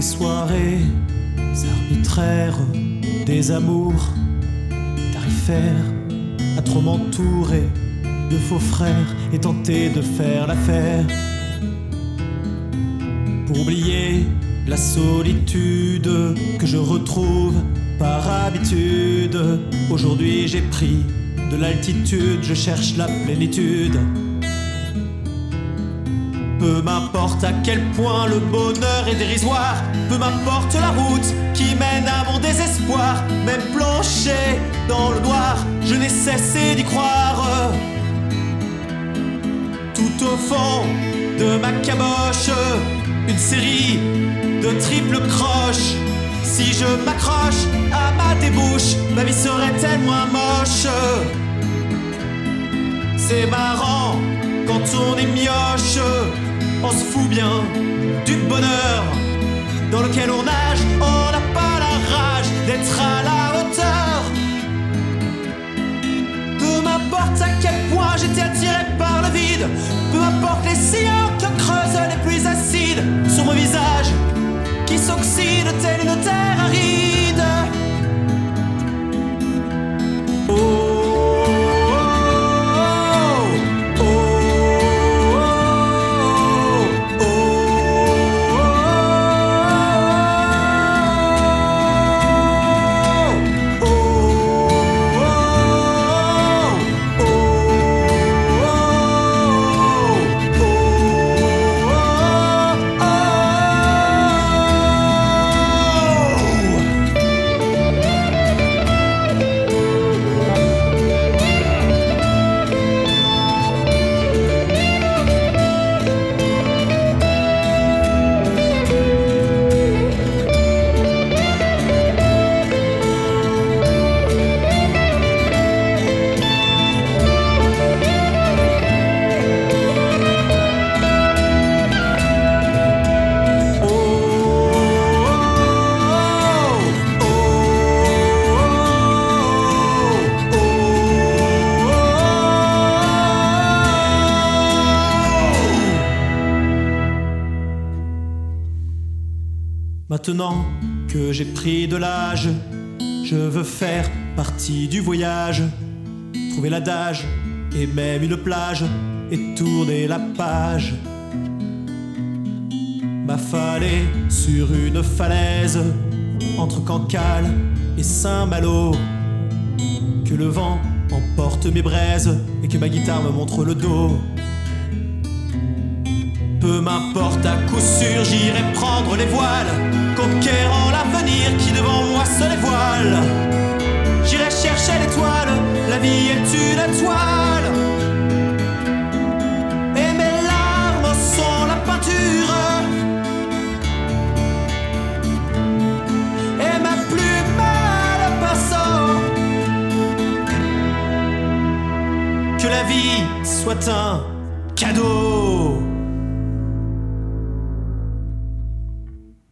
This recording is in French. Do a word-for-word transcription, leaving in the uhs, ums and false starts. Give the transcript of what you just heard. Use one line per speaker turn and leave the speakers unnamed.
soirées arbitraires, des amours tarifaires, à trop m'entourer de faux frères et tenter de faire l'affaire. Pour oublier la solitude que je retrouve par habitude, aujourd'hui j'ai pris de l'altitude, je cherche la plénitude. Peu m'importe à quel point le bonheur est dérisoire, peu m'importe la route qui mène à mon désespoir. Même plongé dans le noir, je n'ai cessé d'y croire. Tout au fond de ma caboche, une série de triples croches. Si je m'accroche à ma débouche, ma vie serait-elle moins moche? C'est marrant quand on est mioche, on se fout bien du bonheur dans lequel on nage. On n'a pas la rage d'être à la hauteur. Peu m'importe à quel point j'étais attiré par le vide, peu importe les sillons que creusent les pluies acides sur mon visage qui s'oxyde telle une terre aride. Oh. Maintenant que j'ai pris de l'âge, je veux faire partie du voyage, trouver l'adage et même une plage et tourner la page. M'affaler sur une falaise entre Cancale et Saint-Malo, que le vent emporte mes braises et que ma guitare me montre le dos. Peu m'importe, à coup sûr j'irai prendre les voiles, conquérant l'avenir qui devant moi se dévoile. J'irai chercher l'étoile, la vie est une étoile, et mes larmes sont la peinture, et ma plume le pinceau. Que la vie soit un cadeau.